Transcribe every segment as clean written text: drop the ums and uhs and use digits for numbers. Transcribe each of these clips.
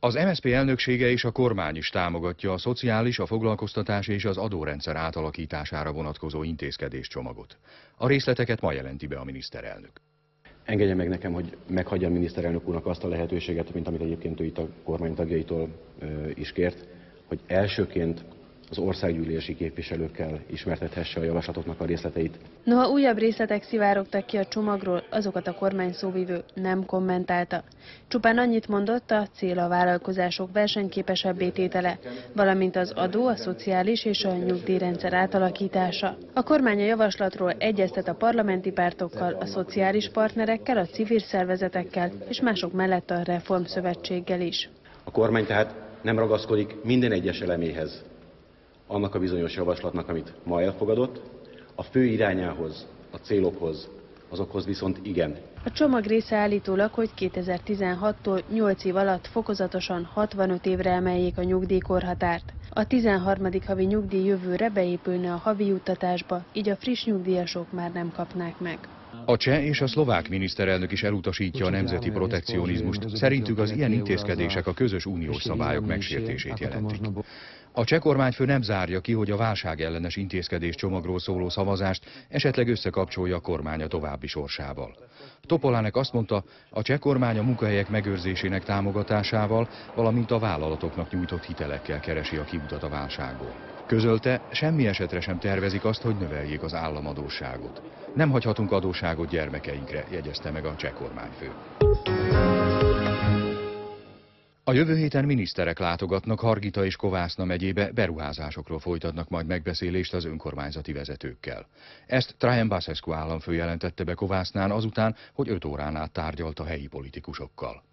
Az MSZP elnöksége és a kormány is támogatja a szociális, a foglalkoztatás és az adórendszer átalakítására vonatkozó intézkedéscsomagot. A részleteket ma jelenti be a miniszterelnök. Engedje meg nekem, hogy meghagyja a miniszterelnök úrnak azt a lehetőséget, mint amit egyébként ő itt a kormány tagjaitól is kért, hogy elsőként az országgyűlési képviselőkkel ismertethesse a javaslatoknak a részleteit. Noha újabb részletek szivárogtak ki a csomagról, azokat a kormány szóvivő nem kommentálta. Csupán annyit mondott, a cél a vállalkozások versenyképesebbé tétele, valamint az adó, a szociális és a nyugdíjrendszer átalakítása. A kormány a javaslatról egyeztet a parlamenti pártokkal, a szociális partnerekkel, a civil szervezetekkel és mások mellett a Reformszövetséggel is. A kormány tehát nem ragaszkodik minden egyes eleméhez annak a bizonyos javaslatnak, amit ma elfogadott, a fő irányához, a célokhoz, azokhoz viszont igen. A csomag része állítólag, hogy 2016-tól 8 év alatt fokozatosan 65 évre emeljék a nyugdíjkorhatárt. A 13. havi nyugdíj jövőre beépülne a havi juttatásba, így a friss nyugdíjasok már nem kapnák meg. A cseh és a szlovák miniszterelnök is elutasítja a nemzeti protekcionizmust. Szerintük az ilyen intézkedések a közös uniós szabályok megsértését jelentik. A cseh kormányfő nem zárja ki, hogy a válságellenes intézkedés csomagról szóló szavazást esetleg összekapcsolja a kormánya további sorsával. Topolánek azt mondta, a cseh kormány a munkahelyek megőrzésének támogatásával, valamint a vállalatoknak nyújtott hitelekkel keresi a kiutat a válságból. Közölte, semmi esetre sem tervezik azt, hogy növeljék az államadósságot. Nem hagyhatunk adósságot gyermekeinkre, jegyezte meg a cseh kormányfő. A jövő héten miniszterek látogatnak Hargita és Kovászna megyébe, beruházásokról folytatnak majd megbeszélést az önkormányzati vezetőkkel. Ezt Traian Basescu államfő jelentette be Kovásznán azután, hogy 5 órán át tárgyalt a helyi politikusokkal.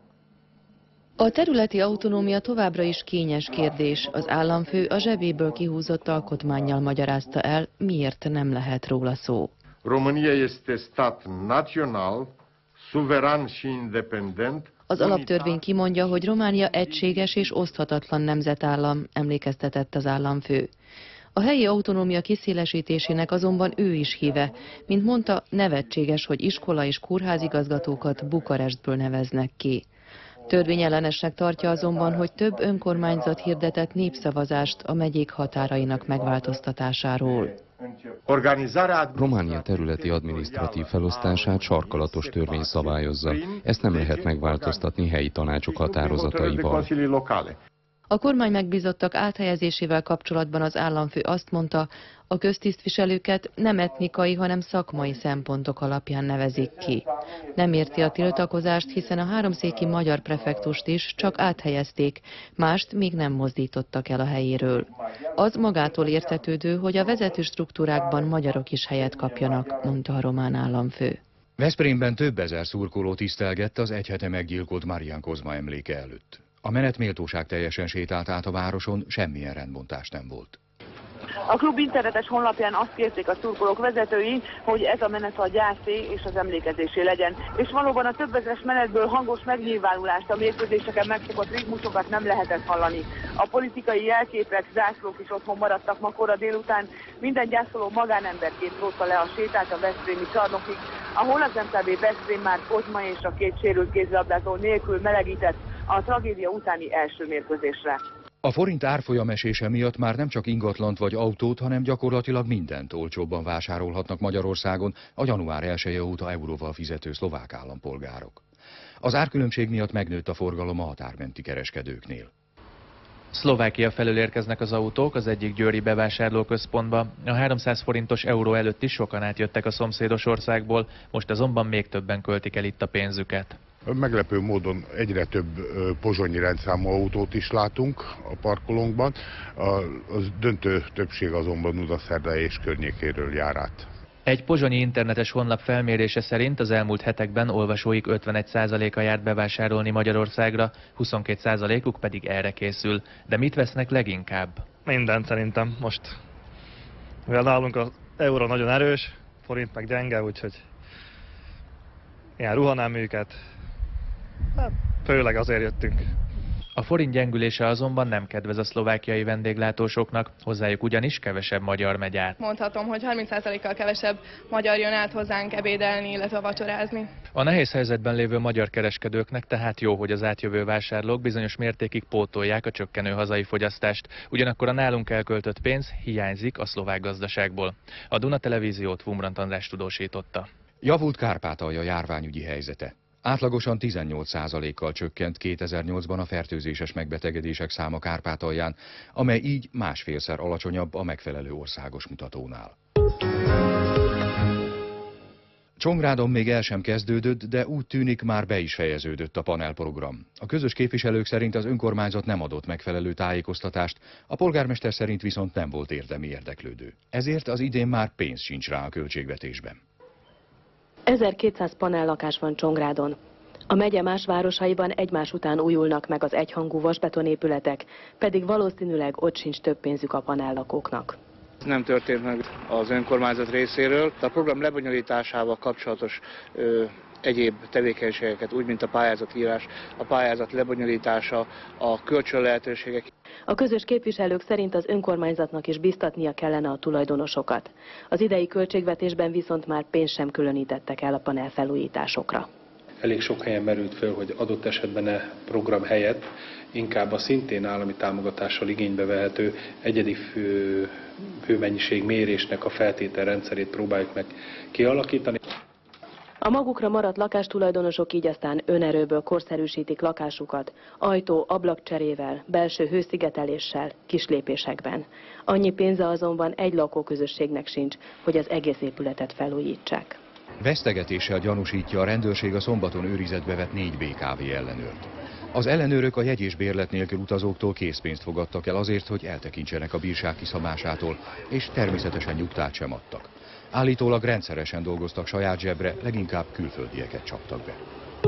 A területi autonómia továbbra is kényes kérdés. Az államfő a zsebéből kihúzott alkotmánnyal magyarázta el, miért nem lehet róla szó. România este stat național, suveran și independent. Az alaptörvény kimondja, hogy Románia egységes és oszthatatlan nemzetállam, emlékeztetett az államfő. A helyi autonómia kiszélesítésének azonban ő is híve. Mint mondta, nevetséges, hogy iskola és kórházigazgatókat Bukarestből neveznek ki. Törvényellenesnek tartja azonban, hogy több önkormányzat hirdetett népszavazást a megyék határainak megváltoztatásáról. Románia területi adminisztratív felosztását sarkalatos törvény szabályozza. Ezt nem lehet megváltoztatni helyi tanácsok határozataival. A kormány megbízottak áthelyezésével kapcsolatban az államfő azt mondta, a köztisztviselőket nem etnikai, hanem szakmai szempontok alapján nevezik ki. Nem érti a tiltakozást, hiszen a háromszéki magyar prefektust is csak áthelyezték, mást még nem mozdítottak el a helyéről. Az magától értetődő, hogy a vezető struktúrákban magyarok is helyet kapjanak, mondta a román államfő. Veszprémben több ezer szurkoló tisztelgett az egy hete meggyilkolt Marian Kozma emléke előtt. A menet méltóság teljesen sétált át a városon, semmilyen rendbontás nem volt. A klub internetes honlapján azt kérték a szurkolók vezetői, hogy ez a menet a gyászé és az emlékezésé legyen. És valóban a több ezeres menetből hangos megnyilvánulást, a mérkőzéseken megszokott ritmusokat nem lehetett hallani. A politikai jelképek, zászlók is otthon maradtak ma kora délután. Minden gyászoló magánemberként rótta le a sétát a veszprémi csarnokig, ahol az MKB Veszprém már Kozma és a két sérült kézilabdázó nélkül melegített a tragédia utáni első mérkőzésre. A forint árfolyam esése miatt már nem csak ingatlant vagy autót, hanem gyakorlatilag mindent olcsóbban vásárolhatnak Magyarországon a január 1-e óta euróval fizető szlovák állampolgárok. Az árkülönbség miatt megnőtt a forgalom a határmenti kereskedőknél. Szlovákia felől érkeznek az autók az egyik győri bevásárlóközpontba. A 300 forintos euró előtt is sokan átjöttek a szomszédos országból, most azonban még többen költik el itt a pénzüket. Meglepő módon egyre több pozsonyi rendszámú autót is látunk a parkolónkban. A döntő többség azonban Udaszerdai és környékéről jár át. Egy pozsonyi internetes honlap felmérése szerint az elmúlt hetekben olvasóik 51%-a járt bevásárolni Magyarországra, 22%-uk pedig erre készül. De mit vesznek leginkább? Mindent szerintem most. Mivel nálunk az euró nagyon erős, forint meg gyenge, úgyhogy ilyen ruhaneműket, hát főleg azért jöttünk. A forint gyengülése azonban nem kedvez a szlovákiai vendéglátósoknak, hozzájuk ugyanis kevesebb magyar megy át. Mondhatom, hogy 30%-kal kevesebb magyar jön át hozzánk ebédelni, illetve vacsorázni. A nehéz helyzetben lévő magyar kereskedőknek tehát jó, hogy az átjövő vásárlók bizonyos mértékig pótolják a csökkenő hazai fogyasztást. Ugyanakkor a nálunk elköltött pénz hiányzik a szlovák gazdaságból. A Duna Televíziót Vumrant András tudósította. Javult Kárpátalja járványügyi helyzete. Átlagosan 18%-kal csökkent 2008-ban a fertőzéses megbetegedések száma Kárpátalján, amely így másfélszer alacsonyabb a megfelelő országos mutatónál. Csongrádon még el sem kezdődött, de úgy tűnik, már be is fejeződött a panelprogram. A közös képviselők szerint az önkormányzat nem adott megfelelő tájékoztatást, a polgármester szerint viszont nem volt érdemi érdeklődő. Ezért az idén már pénz sincs rá a költségvetésben. 1200 panellakás van Csongrádon. A megye más városaiban egymás után újulnak meg az egyhangú vasbetonépületek, pedig valószínűleg ott sincs több pénzük a panellakóknak. Nem történt meg az önkormányzat részéről. A program lebonyolításával kapcsolatos egyéb tevékenységeket, úgy mint a pályázatírás, a pályázat lebonyolítása, a kölcsönlehetőségek. A közös képviselők szerint az önkormányzatnak is biztatnia kellene a tulajdonosokat. Az idei költségvetésben viszont már pénzt sem különítettek el a panelfelújításokra. Elég sok helyen merült föl, hogy adott esetben a program helyett inkább a szintén állami támogatással igénybe vehető egyedi hőmennyiség mérésnek a feltételrendszerét próbáljuk meg kialakítani. A magukra maradt lakástulajdonosok így aztán önerőből korszerűsítik lakásukat, ajtó-ablakcserével, belső hőszigeteléssel, kislépésekben. Annyi pénze azonban egy lakóközösségnek sincs, hogy az egész épületet felújítsák. Vesztegetéssel gyanúsítja a rendőrség a szombaton őrizetbe vett 4 BKV ellenőrt. Az ellenőrök a jegy és bérlet nélkül utazóktól készpénzt fogadtak el azért, hogy eltekintsenek a bírság kiszabásától, és természetesen nyugtát sem adtak. Állítólag rendszeresen dolgoztak saját zsebre, leginkább külföldieket csaptak be.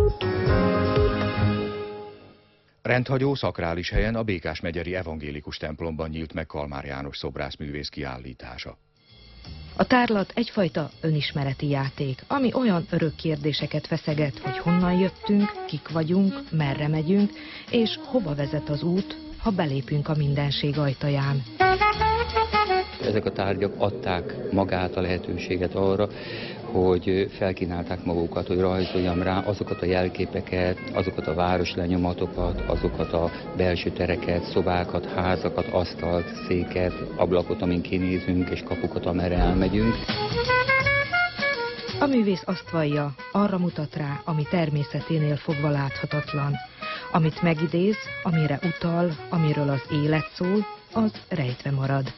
Rendhagyó szakrális helyen a Békásmegyeri evangélikus templomban nyílt meg Kalmár János szobrászművész kiállítása. A tárlat egyfajta önismereti játék, ami olyan örök kérdéseket feszeget, hogy honnan jöttünk, kik vagyunk, merre megyünk, és hova vezet az út, ha belépünk a mindenség ajtaján. Ezek a tárgyak adták magát a lehetőséget arra, hogy felkínálták magukat, hogy rajzoljam rá azokat a jelképeket, azokat a városlenyomatokat, azokat a belső tereket, szobákat, házakat, asztalt, széket, ablakot, amin kinézünk, és kapukat, amerre elmegyünk. A művész azt vallja, arra mutat rá, ami természeténél fogva láthatatlan. Amit megidéz, amire utal, amiről az élet szól, az rejtve marad.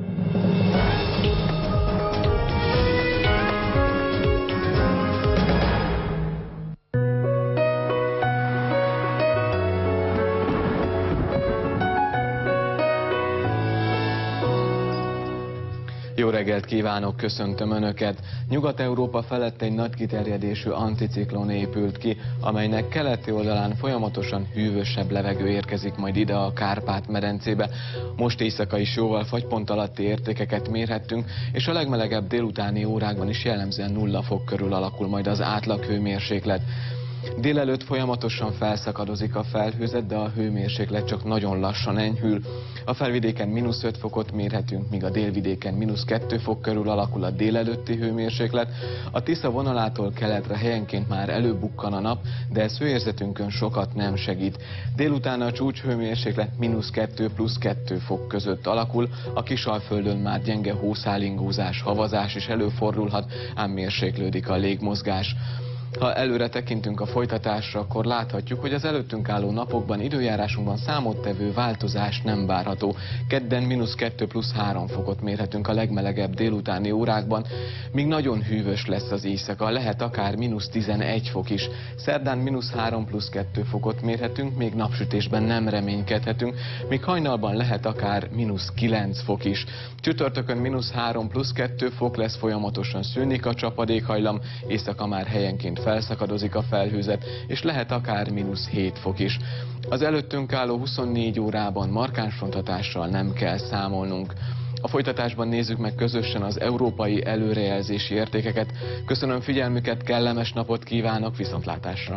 Jó reggelt kívánok, köszöntöm Önöket! Nyugat-Európa felett egy nagy kiterjedésű anticiklon épült ki, amelynek keleti oldalán folyamatosan hűvösebb levegő érkezik majd ide a Kárpát-medencébe. Most éjszaka is jóval fagypont alatti értékeket mérhettünk, és a legmelegebb délutáni órákban is jellemzően 0 fok körül alakul majd az átlag hőmérséklet. Délelőtt folyamatosan felszakadozik a felhőzet, de a hőmérséklet csak nagyon lassan enyhül. A felvidéken -5 fokot mérhetünk, míg a délvidéken -2 fok körül alakul a délelőtti hőmérséklet. A Tisza vonalától keletre helyenként már előbukkan a nap, de ez hőérzetünkön sokat nem segít. Délután a csúcshőmérséklet -2 + 2 fok között alakul, a Kisalföldön már gyenge hószálingózás, havazás is előfordulhat, ám mérséklődik a légmozgás. Ha előre tekintünk a folytatásra, akkor láthatjuk, hogy az előttünk álló napokban időjárásunkban számottevő változás nem várható. Kedden -2 + 3 fokot mérhetünk a legmelegebb délutáni órákban, míg nagyon hűvös lesz az éjszaka, lehet akár -11 fok is. Szerdán -3 + 2 fokot mérhetünk, még napsütésben nem reménykedhetünk, míg hajnalban lehet akár -9 fok is. Csütörtökön -3 + 2 fok lesz, folyamatosan szűnik a csapadékhajlam, éjszaka már helyenként felszakadozik a felhőzet, és lehet akár -7 fok is. Az előttünk álló 24 órában markáns fronthatással nem kell számolnunk. A folytatásban nézzük meg közösen az európai előrejelzési értékeket. Köszönöm figyelmüket, kellemes napot kívánok, viszontlátásra!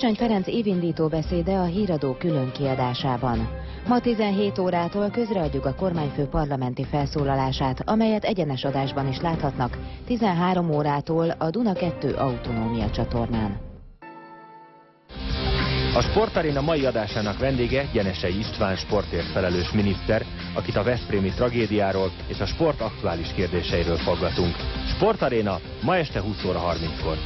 Gyurcsány Ferenc évindító beszéde a Híradó külön kiadásában. Ma 17 órától közreadjuk a kormányfő parlamenti felszólalását, amelyet egyenes adásban is láthatnak 13 órától a Duna 2 autonómia csatornán. A Sportaréna mai adásának vendége Jenesei István sportért felelős miniszter, akit a veszprémi tragédiáról és a sport aktuális kérdéseiről faggatunk. Sportaréna ma este 20 óra 30-kor.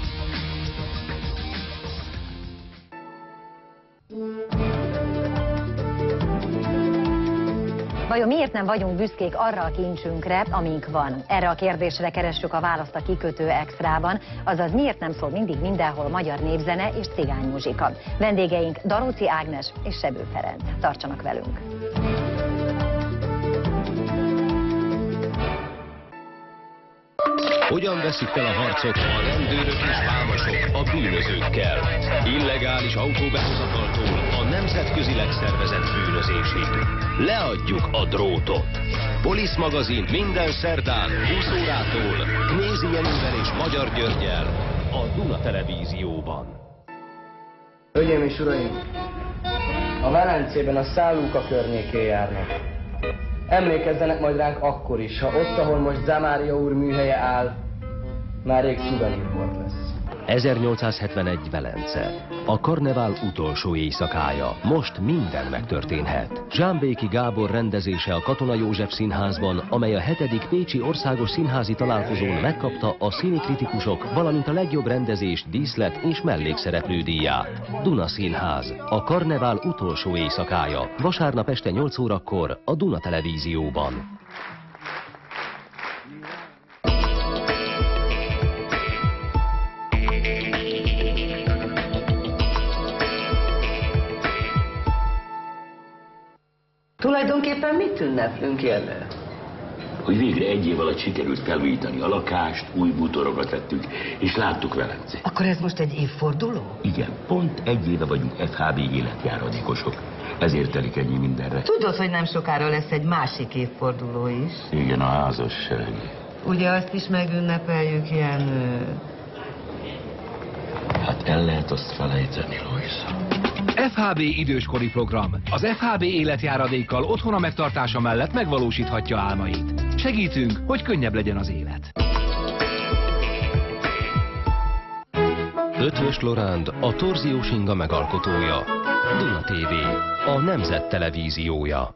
Vajon miért nem vagyunk büszkék arra a kincsünkre, amink van? Erre a kérdésre keressük a választ a Kikötő Extrában, azaz miért nem szól mindig mindenhol magyar népzene és cigánymuzsika. Vendégeink Daróci Ágnes és Sebő Ferenc. Tartsanak velünk! Hogyan veszik fel a harcot a rendőrök és vámosok a bűnözőkkel? Illegális autóbehozataltól a nemzetközileg szervezett bűnözésig. Leadjuk a drótot. Polisz magazin minden szerdán 20 órától Knézi Jenővel és Magyar Györgyel a Duna Televízióban. Hölgyeim és uraim, a Velencében a Szállóka környékén járnak. Emlékezzenek majd ránk akkor is, ha ott, ahol most Zamária úr műhelye áll, már rég szuvenírport lesz. 1871 Velence. A karnevál utolsó éjszakája. Most minden megtörténhet. Zsámbéki Gábor rendezése a Katona József Színházban, amely a 7. Pécsi Országos Színházi Találkozón megkapta a színikritikusok, valamint a legjobb rendezés, díszlet és mellékszereplő díját. Duna Színház. A karnevál utolsó éjszakája. Vasárnap este 8 órakor a Duna Televízióban. Tulajdonképpen mit ünneplünk, Jelner? Hogy végre egy év alatt sikerült felújítani a lakást, új bútorokat tettünk, és láttuk Velencét. Akkor ez most egy évforduló? Igen, pont egy éve vagyunk FHB életjáradékosok. Ezért telik ennyi mindenre. Tudod, hogy nem sokára lesz egy másik évforduló is? Igen, a házasság. Ugye azt is megünnepeljük, Jenő? Hát el lehet azt felejteni, Loisa. FHB időskori program. Az FHB életjáradékkal otthona megtartása mellett megvalósíthatja álmait. Segítünk, hogy könnyebb legyen az élet. Ötvös Loránd, a torziós inga megalkotója. Duna TV, a Nemzet Televíziója.